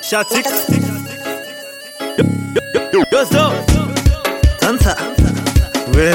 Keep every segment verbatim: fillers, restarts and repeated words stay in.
Chatix. Yo, so. Tanta. Ouais.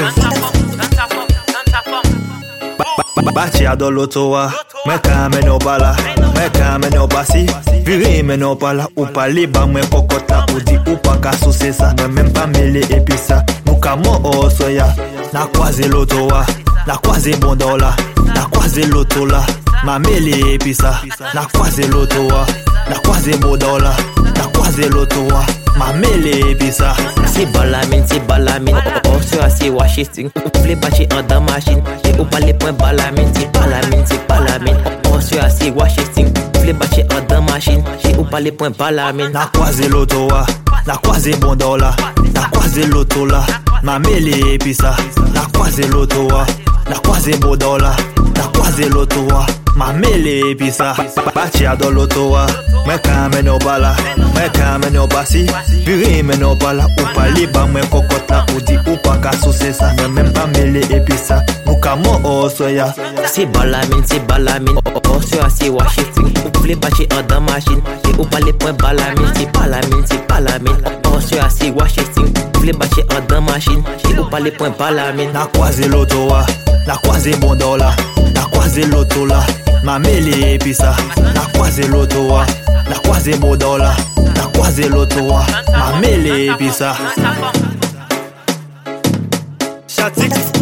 Bachi a do loto wa. Me ka me no bala. Me ka me no basi. Viri me no bala. Ou pa liba me kokota. Ou di ou pa ka sous ça. Me même pas mele episa. Nou ka mo o soya. Na kwaze loto wa. Na kwaze bon dola. Na kwaze loto la. Ma mele episa. Na kwaze loto wa. Na kwaze bon dola. Na kwaze loto wa. Ma mele episa. Si balamine, si balamine. Oh, sur assez Washington. Play bachi en dans machine. Et ou pas les points balamine. Si balamine, si balamine. Oh, sur assez Washington. Play bachi en dans machine. Et ou pas les points balamine. Na kwaze loto wa. Na kwaze bon dola. Na kwaze loto la. Ma mele episa. Na kwaze loto wa. Na kwaze bon dola. Na kwaze loto wa. Ma mele episa. Bachi a do loto wa. Me ka me no bala. Me ka me no basi. Viri me no bala. Ou pa liba me kokota. Ou di ou pa ka sous ça. Me même pas mele episa. Nou ka mo o soya. Si balamine, si balamine. Oh, oh, sur assez Washington. Play bachi en dans machine. Et ou pas les points balamine. Si balamine, si balamine. Oh, sur assez Washington. Play bachi en dans machine. Et ou pas les points balamine. Na kwaze loto wa. Na kwaze bon dola. Na kwaze loto la. Ma mele episa. Na kwaze loto wa. Na kwaze bon dola. Na kwaze loto wa. Ma mele episa. Chatix.